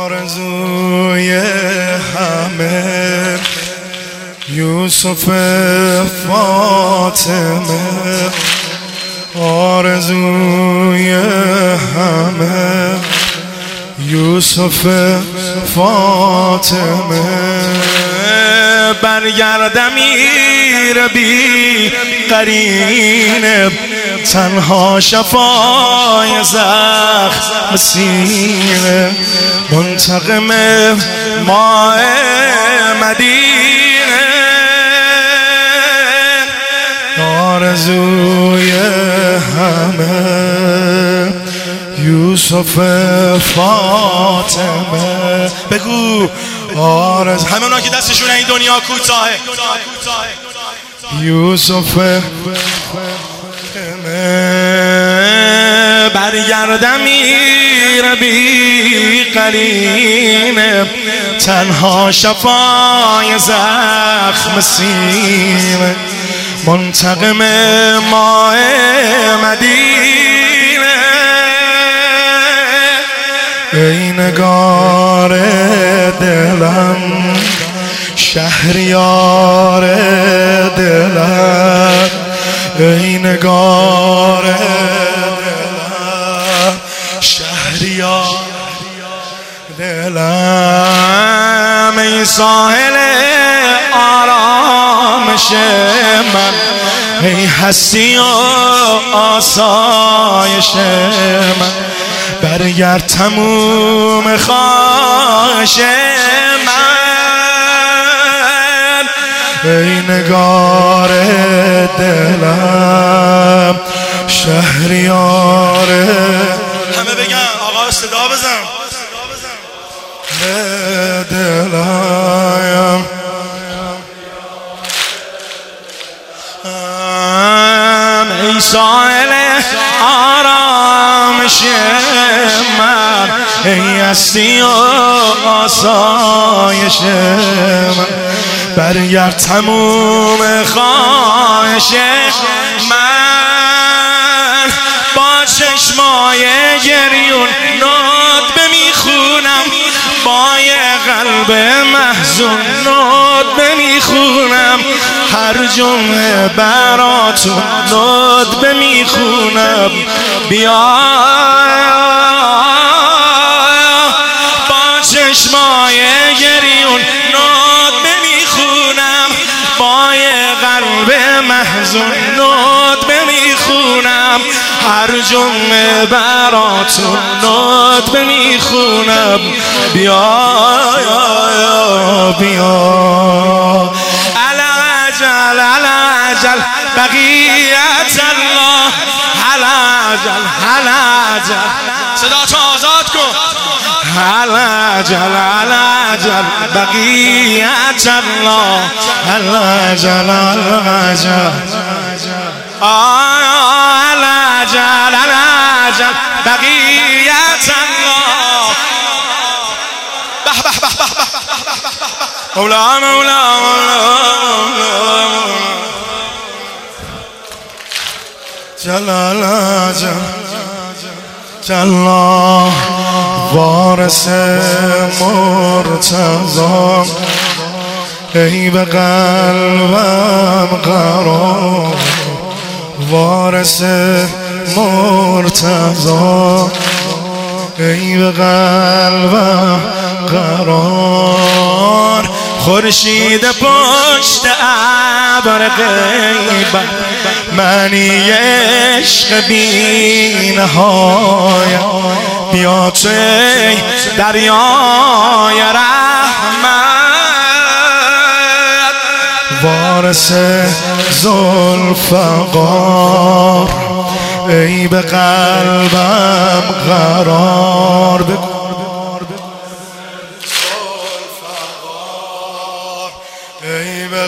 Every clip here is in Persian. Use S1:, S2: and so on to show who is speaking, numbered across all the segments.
S1: آرزوی همه یوسف فاطمه، آرزوی همه یوسف فاطمه. برگردم امیر بی قرین، تنها شفای زخم سینه، منتقم ماء مدینه. آرزوی همه یوسف فاطمه. بگو همه اونا که دستشون این دنیا کوتاهه. یوسف برگردم امیر بی قرین، تنها شفای زخم سینه، منتقم ماء مدینه. ای نگار دلم، شهریار دلم، ای نگار دلم، شهریار دلم، ای ساحل آرامش من، ای هستی و آسایش من. برگرد تموم خواهش من، ای نگار دلم، شهریار. همه بگن آقا صدا بزن. دلم ای ساحل آرامش من، ای هستی و آسایش من. برگرد تموم خواهش من، با چشمای گریون ندبه میخونم، با یه قلب محزون ندبه میخونم، هر جمعه براتون ندبه میخونم. بیا با چشمای گریون ندبه میخونم، با یه قلب محزون ندبه میخونم، هر جمعه براتون ندبه میخونم. بیا بیا العجل العجل بقیت الله، العجل العجل. صدا تو آزاد کن. العجل العجل بقیت الله، العجل العجل العجل العجل بقیت الله. به به به به مولا مولا جلال جلال وارث مرتضی، ای به قلبم قرار، وارث مرتضی، ای به قلبم قرار. خورشید پشت ابر غیبت، معنی عشق بی نهایت. بیا تو ای دریای رحمت، وارث ذوالفقار، ای به قلبم قرار. بگو ای به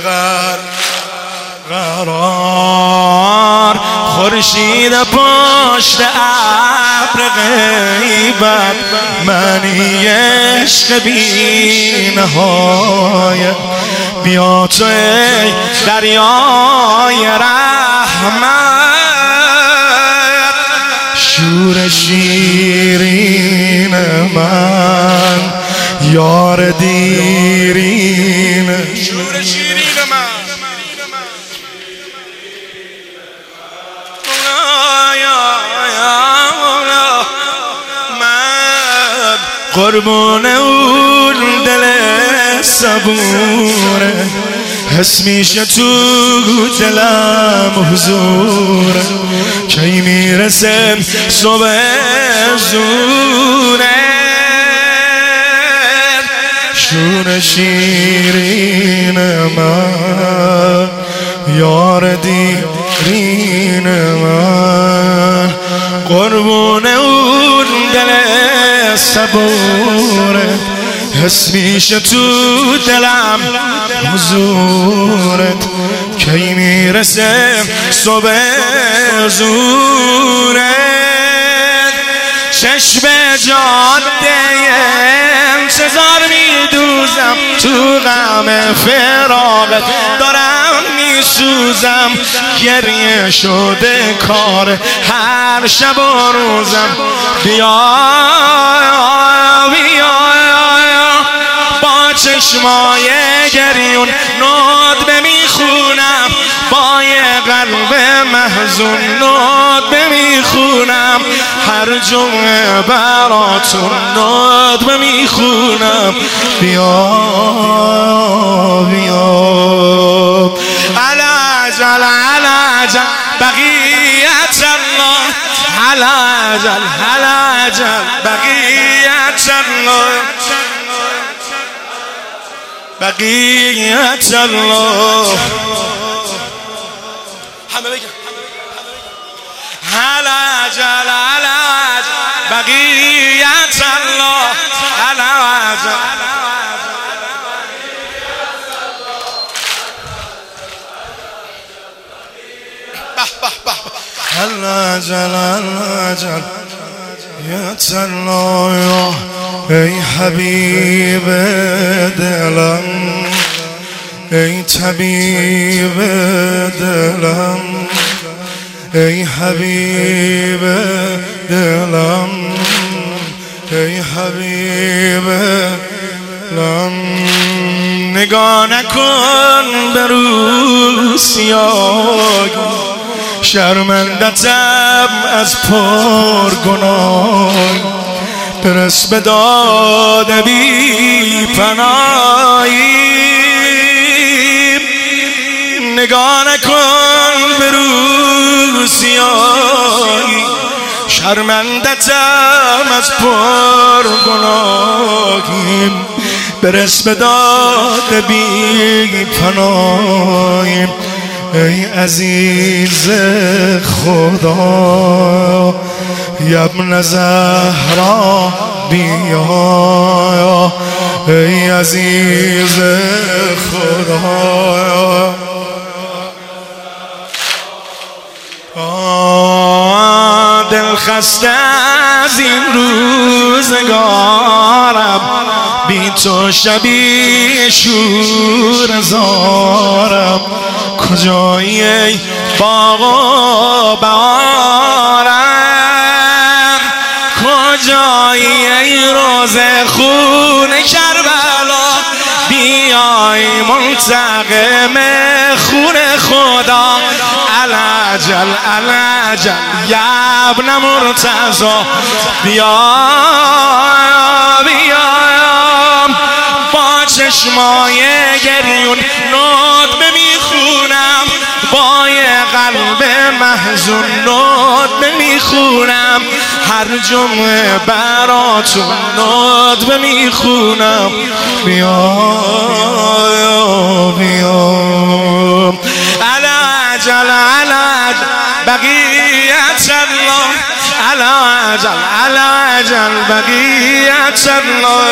S1: قرار. خورشید پشت ابر غیبت، معنی عشق بی نهایت. بیا تو ای دریای رحمت، شور شیرین من، یار دیرین شور شیرین من من قربون اون دل صبوره حس میشه تو دلم حضوره کی میرسه صبح زونه شور شیرین من یار دیرین من قربون اون دل صبوره حس میشه تو دلم حضورت کی میرسه صبح زورت چشم جاده انتظار میدوزم تو غم فراقت دارم میسوزم گریه شده کار هر شب و روزم بیا با چشمای گریون ندبه میخونم با یه قلب محزون ندبه میخونم هر جمعه براتون ندبه میخونم بیا علاجل علاجل بقیت الله علاجل علاجل بقیت الله بقیت الله همه بگم علاجل علاجل بقیت الله علاجل علاجل علاجل بقیت الله ای حبیب دلم ای طبیب دلم ای حبیب دلم ای حبیب دلم نگاه نکن به رو سیاه شرمندتم از پرگناه برس به داد بی پناهی نگاه نکن به رو سیاهی شرمندتم از پرگناهی برس به داد بی پناهی ای عزیز خدا ابن زهرا بیا ای عزیز خدا دل خسته از این روزگارم بی تو شبیه شور زارم کجایی ای باغ و بهارم کجایی ای روز خون کربلا بیای منتقم خون خدا علاجل علاجل یا ابن مرتضی بیا با چشمای گریون ندبه میخونم با یه قلب محزون ندبه میخونم هر جمعه براتون ندبه میخونم بیا علاجل علاجل بقیت الله علاجل علاجل بقیت الله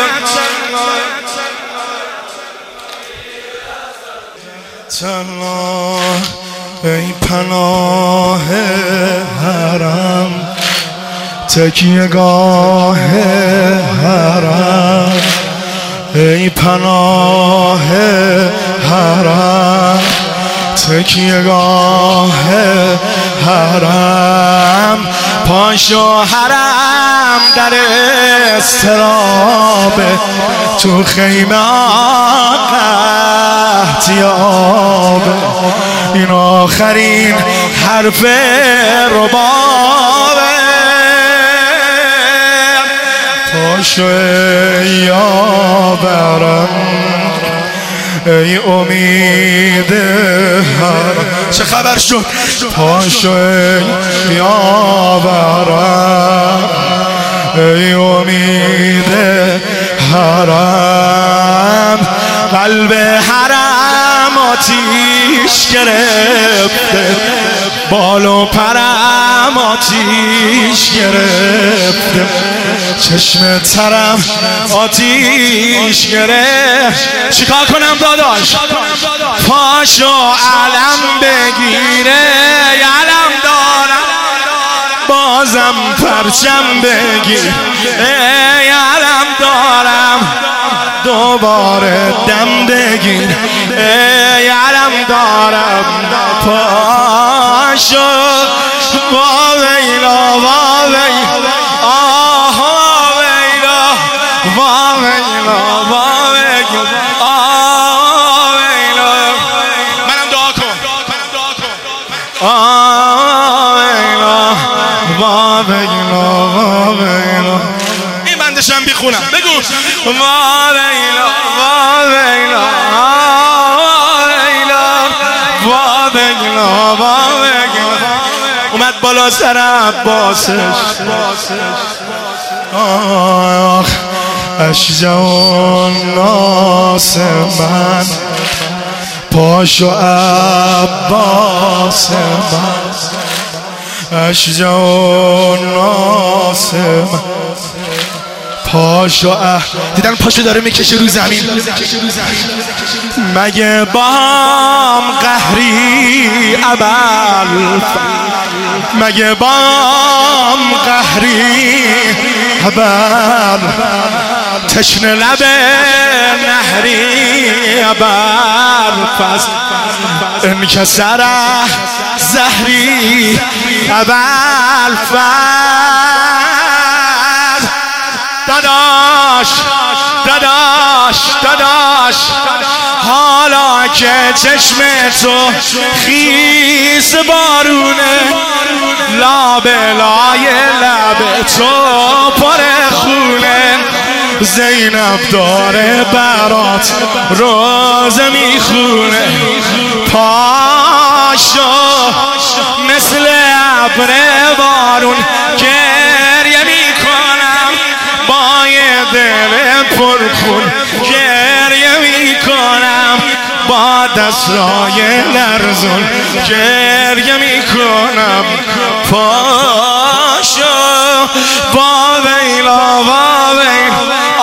S1: الله ای پناه حرم تکیهگاه حرم ای پناه حرم تکیهگاه حرم پاشو حرم در استراب تو خیمه قحطیاب، این آخرین حرف ربابه. پاشو یاورم ای امید هر چه خبر شد. پاشو یاورم ای امید حرم، قلب حرم آتیش گرفته، بال و پرم آتیش گرفته، چشم ترم آتیش گرفت. چیکار کنم داداش؟ پاشو علم بگیره، علم دارم بازم پرچم بگیر، علم دارم دوباره دم بگیر، علم دارم پاشو واویلا واویلا آه واویلا واویلا واویلا آویلا. منم دعا کن آویلا واویلا واویلا. این بندشم بیخونم بگو واویلا واویلا واویلا واویلا. اومد بالا سر عباسش، آخ اشجع الناس من، پاشو عباس من، اشجع الناس من، پاشو دیدن پاشو داره میکشه رو زمین. مگه با هم قهری ابل، مگه با هم قهری ابل، تشنه لب نهری ابل فست، انکسر زهری ابل فست. داداش داداش داداش، حالا که چشم تو خیس بارونه، لابلای لب تو پر خونه، زینب داره برات روزه میخونه. پاشو مثل ابر بارون گریه میکنم، با یه دل پرخون گریه میکنم، با دستای لرزون گریه میکنم. پاشو واویلا واویلا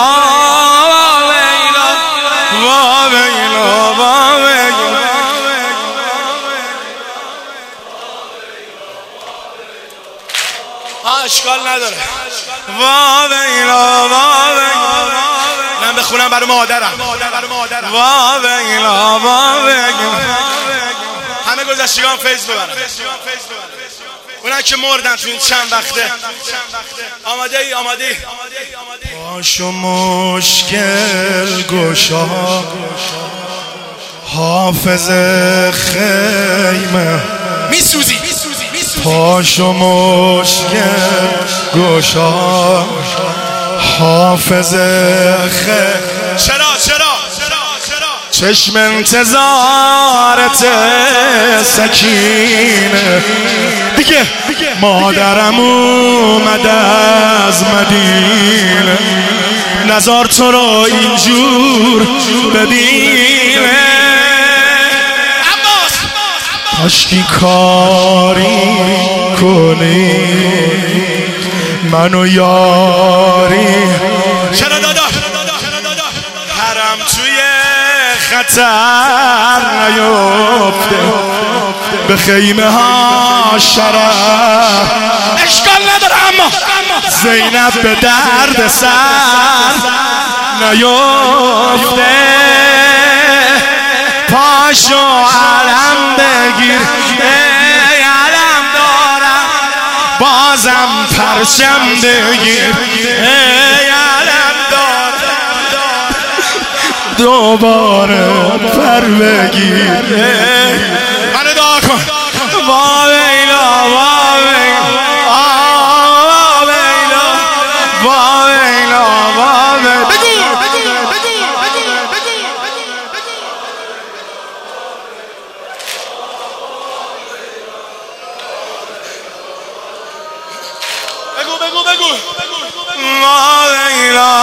S1: واویلا واویلا واویلا. اشکال نداره واویلا واویلا. من بخونم برای مادرم واویلا واویلا. همه گذشتگان فیض ببرن، اونایی که مردن تو این چند وقته. آماده ای؟ آماده ای؟ پاشو مشکل گشا حافظ خیمه میسوزی، پاشو مشکل گشا حافظ خیمه. چرا چشم انتظارت سکینه، دیگه مادرم اومد از مدینه، نزار تو رو اینجور ببینه. کاشکی کاری کنی منو یاری. چرا دادا حرم توی خطر نیفته، به خیمه ها شرف اشکال نداره، اما زینب به درد سر نیفته. پاشو علم بگیر، علم دارم بازم پرچم بگیر، علم دارم دوباره پر بگیر منو دعا کن با ویلا با ویلا با ویلا با ویلا با ویلا بگو ما ویلا